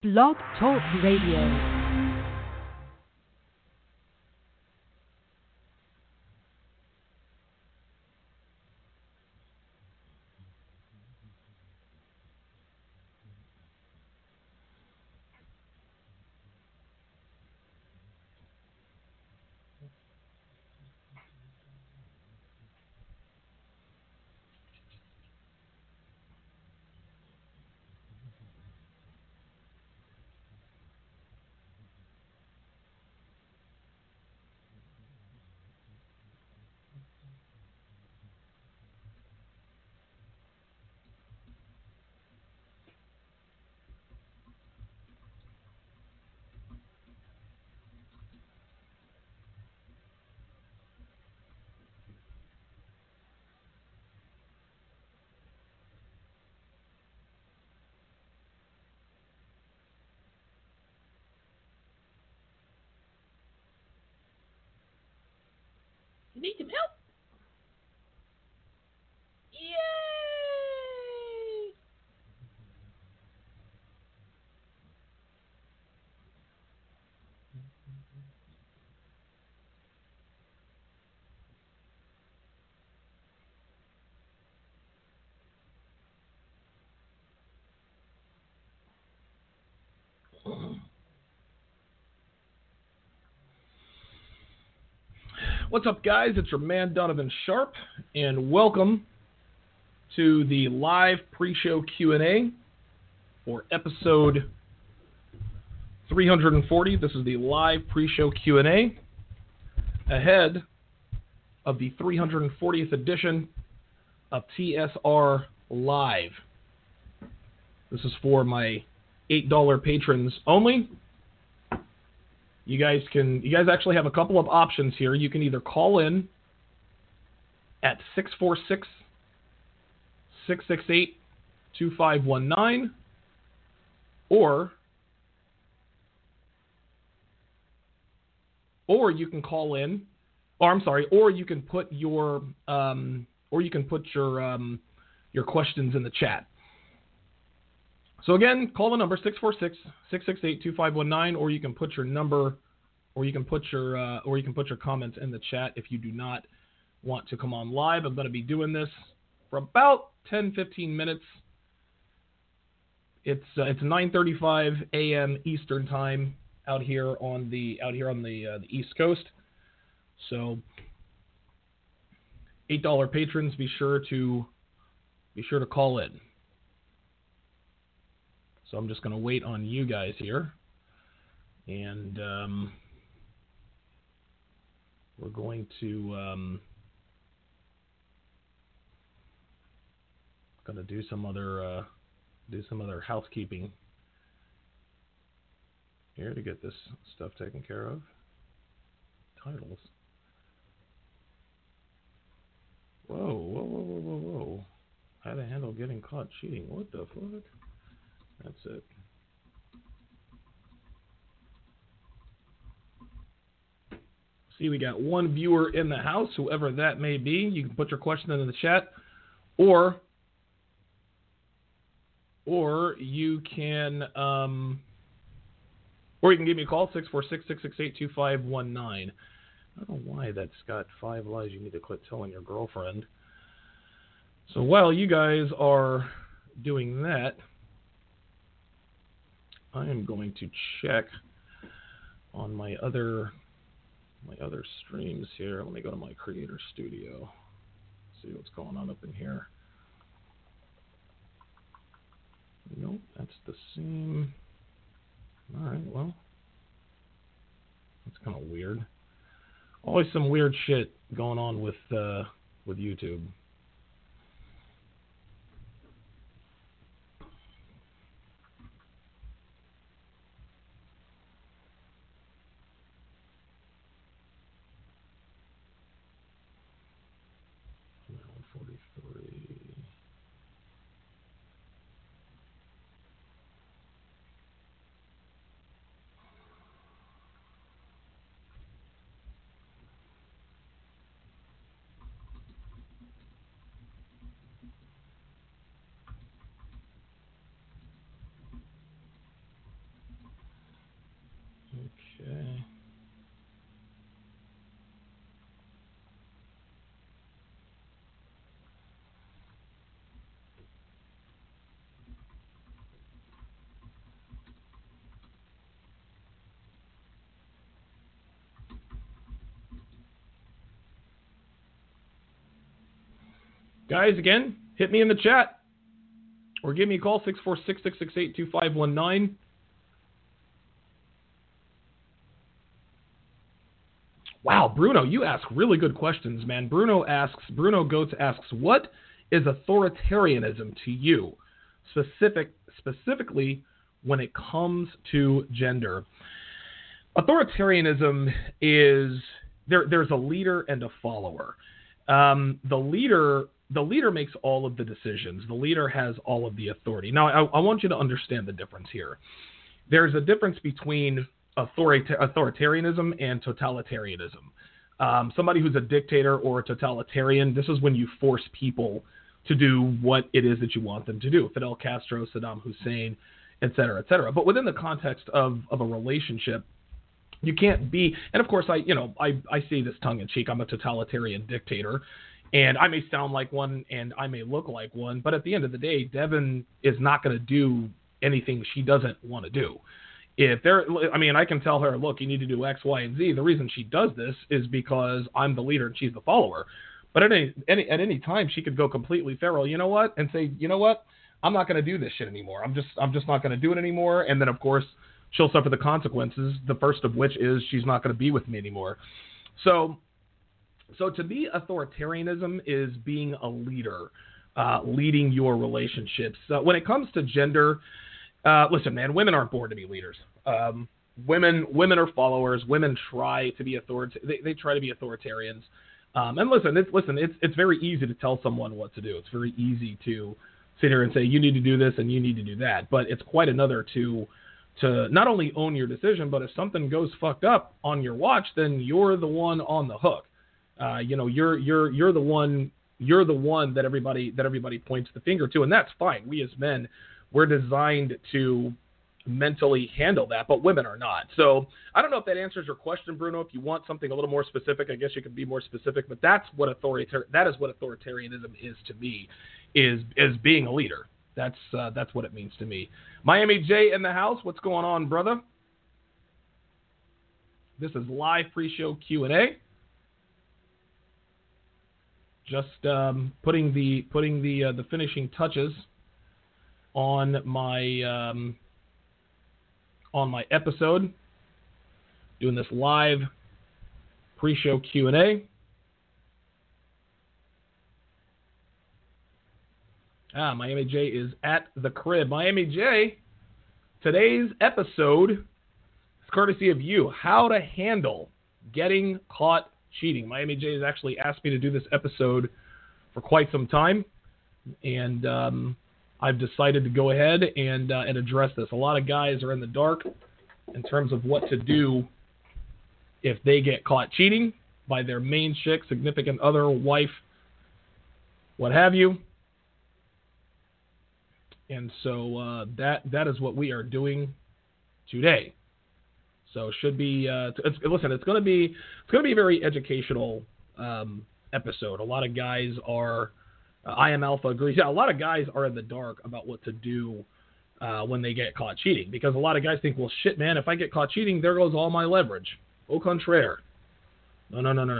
Blog Talk Radio. You need some help? Yay! What's up, guys? It's your man, Donovan Sharp, and welcome to the live pre-show Q&A for episode 340. This is the live pre-show Q&A ahead of the 340th edition of TSR Live. This is for my $8 patrons only. You guys actually have a couple of options here. You can either call in at 646-668-2519 or you can call in, or you can put your questions in the chat. So again, call the number 646-668-2519, or you can put your number, or you can put your comments in the chat if you do not want to come on live. I'm going to be doing this for about 10-15 minutes. It's 9:35 a.m. Eastern time out here on the East Coast. So $8 patrons, be sure to call in. So I'm just going to wait on you guys here, and we're going to do some other housekeeping here to get this stuff taken care of. Titles. Whoa! How to handle getting caught cheating? What the fuck? That's it. See, we got one viewer in the house, whoever that may be. You can put your question in the chat, or you can give me a call, 646-668-2519. I don't know why that's got 5 lies you need to quit telling your girlfriend. So while you guys are doing that, I am going to check on my other streams here. Let me go to my Creator Studio, see what's going on up in here. Nope, that's the same. All right, well, that's kind of weird. Always some weird shit going on with YouTube. Guys, again, hit me in the chat or give me a call, 646-668-2519. Wow, Bruno, you ask really good questions, man. Bruno Goetz asks, what is authoritarianism to you, specifically when it comes to gender? Authoritarianism is, there's a leader and a follower. The leader makes all of the decisions. The leader has all of the authority. Now, I want you to understand the difference here. There's a difference between authoritarianism and totalitarianism. Somebody who's a dictator or a totalitarian, this is when you force people to do what it is that you want them to do. Fidel Castro, Saddam Hussein, et cetera, et cetera. But within the context of a relationship, you can't be, and of course, I say this tongue in cheek. I'm a totalitarian dictator, and I may sound like one, and I may look like one. But at the end of the day, Devin is not going to do anything she doesn't want to do. I can tell her, look, you need to do X, Y, and Z. The reason she does this is because I'm the leader and she's the follower. But at any time, she could go completely feral. You know what? And say, you know what? I'm not going to do this shit anymore. I'm just not going to do it anymore. And then, of course, she'll suffer the consequences. The first of which is she's not going to be with me anymore. So to me, authoritarianism is being a leader, leading your relationships. When it comes to gender, listen, man, women aren't born to be leaders. Women are followers. Women try to be they try to be authoritarians. And it's very easy to tell someone what to do. It's very easy to sit here and say, you need to do this and you need to do that. But it's quite another to not only own your decision, but if something goes fucked up on your watch, then you're the one on the hook. You're the one that everybody points the finger to, and that's fine. We as men, we're designed to mentally handle that, but women are not. So I don't know if that answers your question, Bruno. If you want something a little more specific, I guess you can be more specific. But that is what authoritarianism is to me, is being a leader. That's what it means to me. Miami J in the house. What's going on, brother? This is live pre-show Q&A. Just putting the finishing touches on my episode, doing this live pre-show Q&A. Miami J is at the crib. Miami J, today's episode is courtesy of you. How to handle getting caught cheating. Miami J has actually asked me to do this episode for quite some time, and I've decided to go ahead and address this. A lot of guys are in the dark in terms of what to do if they get caught cheating by their main chick, significant other, wife, what have you. And so that is what we are doing today. So it should be it's going to be a very educational episode. A lot of guys are. I Am Alpha agrees. Yeah, a lot of guys are in the dark about what to do when they get caught cheating, because a lot of guys think, well, shit, man, if I get caught cheating, there goes all my leverage. Au contraire. No. I'm not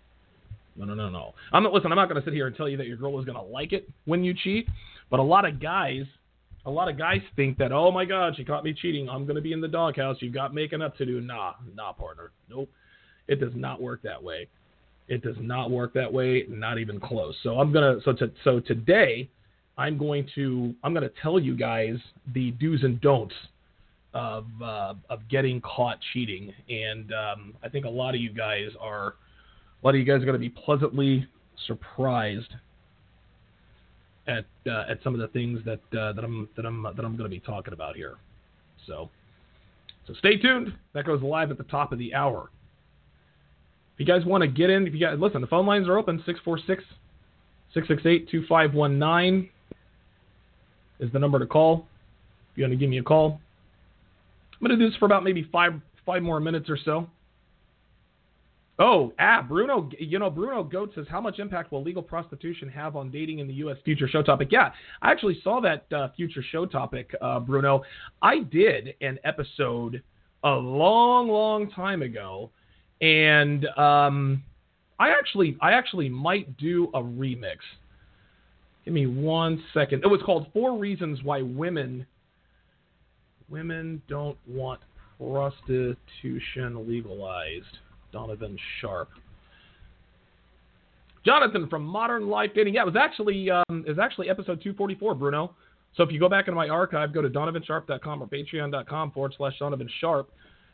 going to sit here and tell you that your girl is going to like it when you cheat, but a lot of guys think that, oh my God, she caught me cheating, I'm going to be in the doghouse. You've got making up to do. Nah, partner. Nope. It does not work that way. It does not work that way, not even close. So today I'm going to tell you guys the do's and don'ts of getting caught cheating, and I think a lot of you guys are going to be pleasantly surprised at some of the things that I'm going to be talking about here. So stay tuned. That goes live at the top of the hour. If you guys want to get in, listen, the phone lines are open. 646-668-2519 is the number to call. If you want to give me a call. I'm going to do this for about maybe five more minutes or so. Bruno Goetz says, how much impact will legal prostitution have on dating in the U.S.? Future show topic. Yeah, I actually saw that future show topic, Bruno. I did an episode a long time ago, and I actually might do a remix. Give me 1 second. It was called 4 Reasons Why Women Don't Want Prostitution Legalized. Donovan Sharp. Jonathan from Modern Life Dating. Yeah, it was actually episode 244, Bruno. So if you go back into my archive, go to donovansharp.com or patreon.com/DonovanSharp.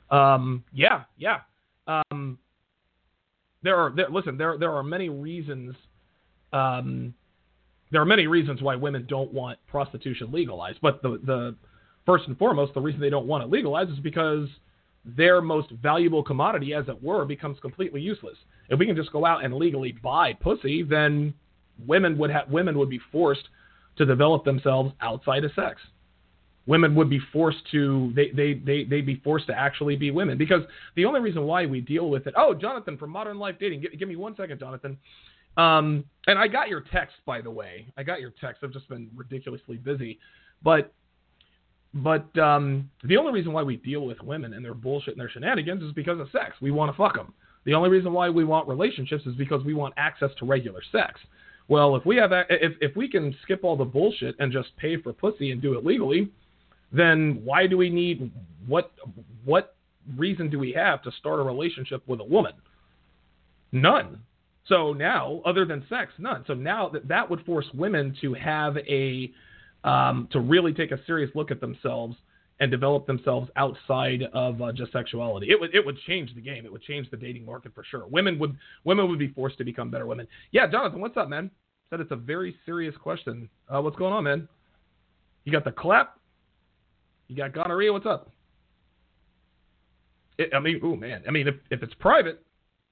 There are many reasons. There are many reasons why women don't want prostitution legalized, but the first and foremost, the reason they don't want it legalized is because their most valuable commodity, as it were, becomes completely useless. If we can just go out and legally buy pussy, then women would be forced to develop themselves outside of sex. Women would be forced to they'd be forced to actually be women, because the only reason why we deal with it. Oh, Jonathan from Modern Life Dating. Give me 1 second, Jonathan. And I got your text, by the way. I got your text. I've just been ridiculously busy, but the only reason why we deal with women and their bullshit and their shenanigans is because of sex. We want to fuck them. The only reason why we want relationships is because we want access to regular sex. Well, if we can skip all the bullshit and just pay for pussy and do it legally, then why do we need what reason do we have to start a relationship with a woman? None. So now, other than sex, none. So now that would force women to have to really take a serious look at themselves and develop themselves outside of just sexuality. It would change the game. It would change the dating market for sure. Women would be forced to become better women. Yeah, Jonathan, what's up, man? Said it's a very serious question. What's going on, man? You got the clap? You got gonorrhea? What's up? If it's private.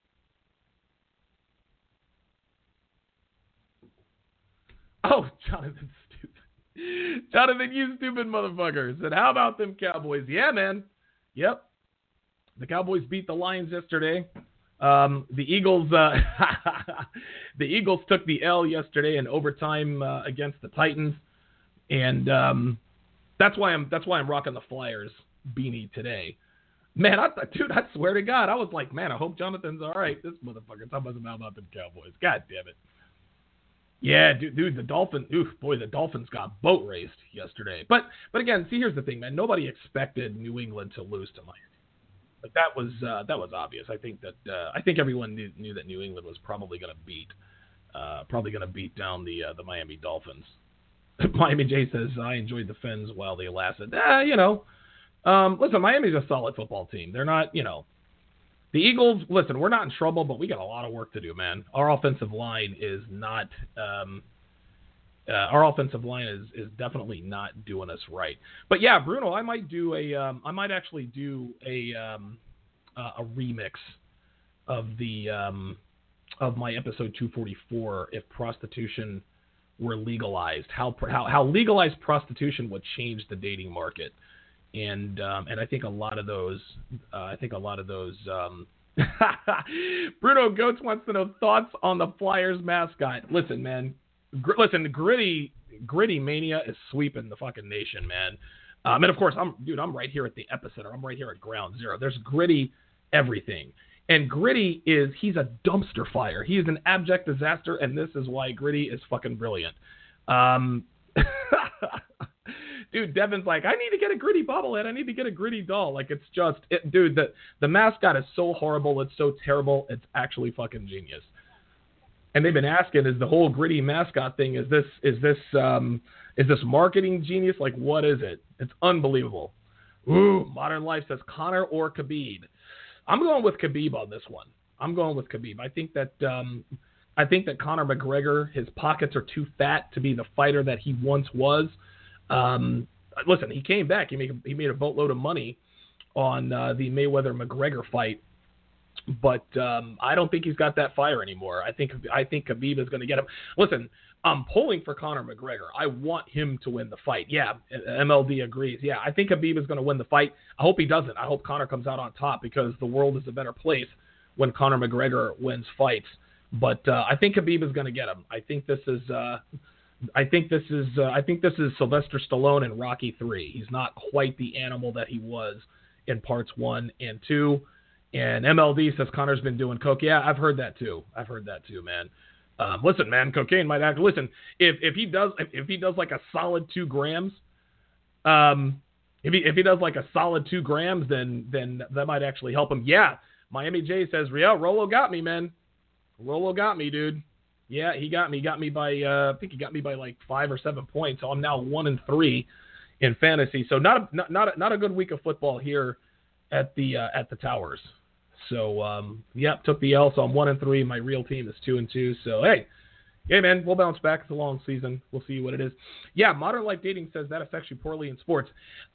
Oh, Jonathan, stupid. Jonathan, you stupid motherfucker. Said, how about them Cowboys? Yeah, man. Yep. The Cowboys beat the Lions yesterday. The Eagles the Eagles took the L yesterday in overtime against the Titans. And that's why I'm rocking the Flyers beanie today. Man, I swear to God, I was like, man, I hope Jonathan's all right. This motherfucker talking about them Cowboys. God damn it. Yeah, dude, the Dolphins. The Dolphins got boat raced yesterday. But again, see, here's the thing, man. Nobody expected New England to lose to Miami. Like that was obvious. I think everyone knew that New England was probably going to beat down the Miami Dolphins. Miami J says, I enjoyed the Fins while they lasted. Listen, Miami's a solid football team. They're not, The Eagles, listen, we're not in trouble, but we got a lot of work to do, man. Our offensive line is not is definitely not doing us right. But yeah, Bruno, I might actually do a remix of of my episode 244 if prostitution were legalized. How legalized prostitution would change the dating market. And I think a lot of those Bruno Goetz wants to know thoughts on the Flyers mascot. Listen, man. Gritty Mania is sweeping the fucking nation, man. And of course, I'm right here at the epicenter. I'm right here at ground zero. There's Gritty everything. And Gritty he's a dumpster fire. He is an abject disaster, and this is why Gritty is fucking brilliant. Dude, Devin's like, I need to get a Gritty bobblehead. I need to get a Gritty doll. Like, it's just, dude, the mascot is so horrible. It's so terrible. It's actually fucking genius. And they've been asking, is the whole Gritty mascot thing, is this marketing genius? Like, what is it? It's unbelievable. Ooh, Modern Life says Conor or Khabib. I'm going with Khabib on this one. I think that Conor McGregor, his pockets are too fat to be the fighter that he once was. Listen, he came back. He made a boatload of money on the Mayweather-McGregor fight, but I don't think he's got that fire anymore. I think Khabib is going to get him. Listen, I'm pulling for Conor McGregor. I want him to win the fight. Yeah, MLD agrees. Yeah, I think Khabib is going to win the fight. I hope he doesn't. I hope Conor comes out on top because the world is a better place when Conor McGregor wins fights. But I think Khabib is going to get him. I think this is Sylvester Stallone in Rocky III. He's not quite the animal that he was in parts 1 and 2. And MLD says Conor's been doing coke. Yeah, I've heard that too, man. Listen, man, cocaine might act. Listen, if he does like a solid 2 grams, if he does like a solid 2 grams, then that might actually help him. Yeah, Miami J says, yeah, Rolo got me, man. Rolo got me, dude. Yeah, he got me. Got me by I think he got me by like 5 or 7 points. So I'm now 1-3 in fantasy. So not a good week of football here at the Towers. So took the L. So I'm 1-3. My real team is 2-2. So hey, man, we'll bounce back. It's a long season. We'll see what it is. Yeah, Modern Life Dating says that affects you poorly in sports.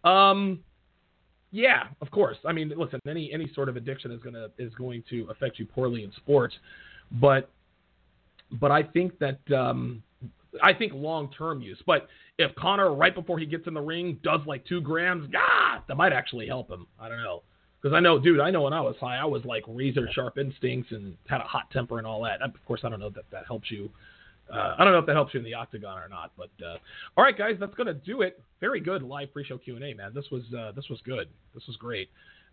Yeah, of course. I mean, listen, any sort of addiction is going to affect you poorly in sports, but I think that I think long-term use. But if Conor, right before he gets in the ring, does like 2 grams, that might actually help him. I don't know. Because I know when I was high, I was like razor-sharp instincts and had a hot temper and all that. Of course, I don't know if that helps you. I don't know if that helps you in the octagon or not. But all right, guys, that's going to do it. Very good live pre-show Q&A, man. This was good. This was great.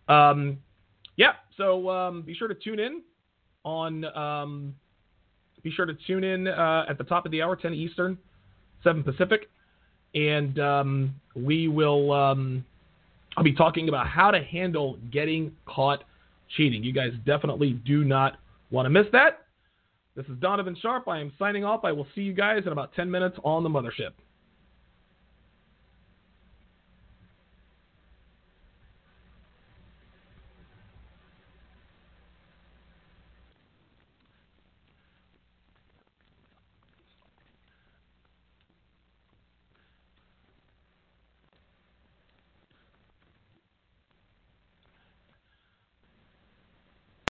So be sure to tune in on... Be sure to tune in at the top of the hour, 10 Eastern, 7 Pacific, and we will. I'll be talking about how to handle getting caught cheating. You guys definitely do not want to miss that. This is Donovan Sharp. I am signing off. I will see you guys in about 10 minutes on the mothership.